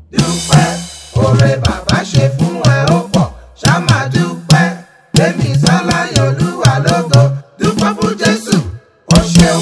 dúpẹ́, oore bàbá ṣe fún ẹ ó pọ̀, ṣá máa dúpẹ́, gbémi sọ́lá yin Olúwa lógo, dúpẹ́ fún Jésù, ó ṣeun.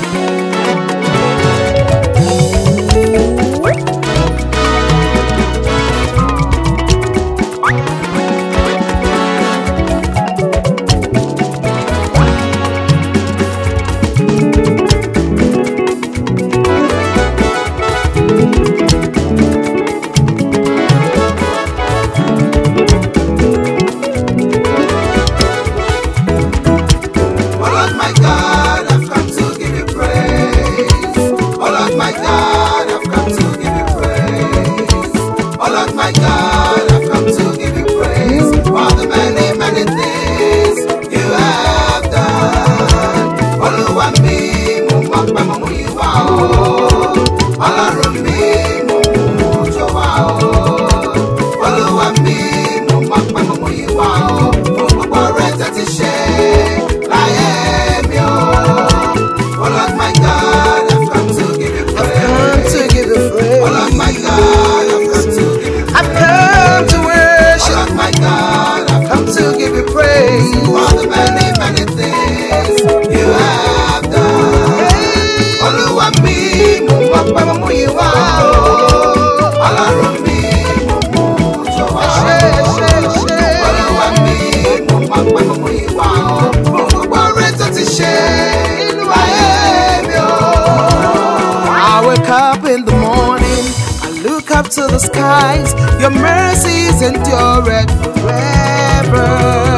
Up to the skies, your mercies endure forever.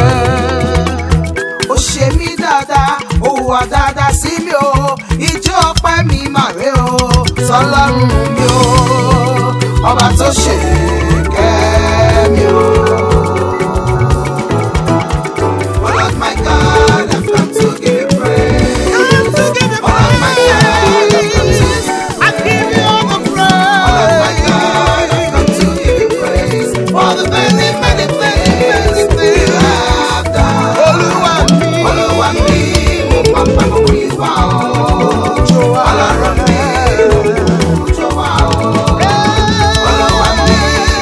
Ó ṣe mí dáadáa, ó hùwà dáadáa sí mi o, ijó ọpẹ́ mi mà rè o, sọ́lọ́run mi o, ọba tó ṣe kẹ́ mi o. Oh Lord my God, I've come to give you praise. Oh Lord my God, I've come to give you all the many, many things you have done. Olúwa mi, mo mọ̀ pé mo mú ìwà o. Ọlọ́run mi, mo mú ìjọ wa o. Olúwa mi,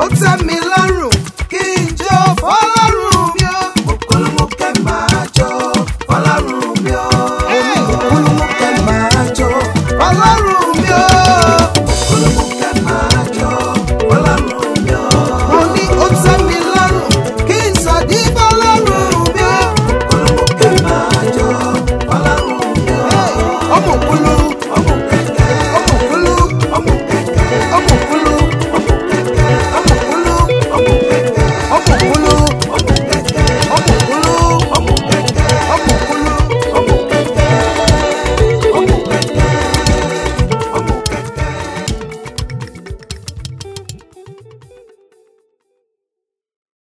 tẹ́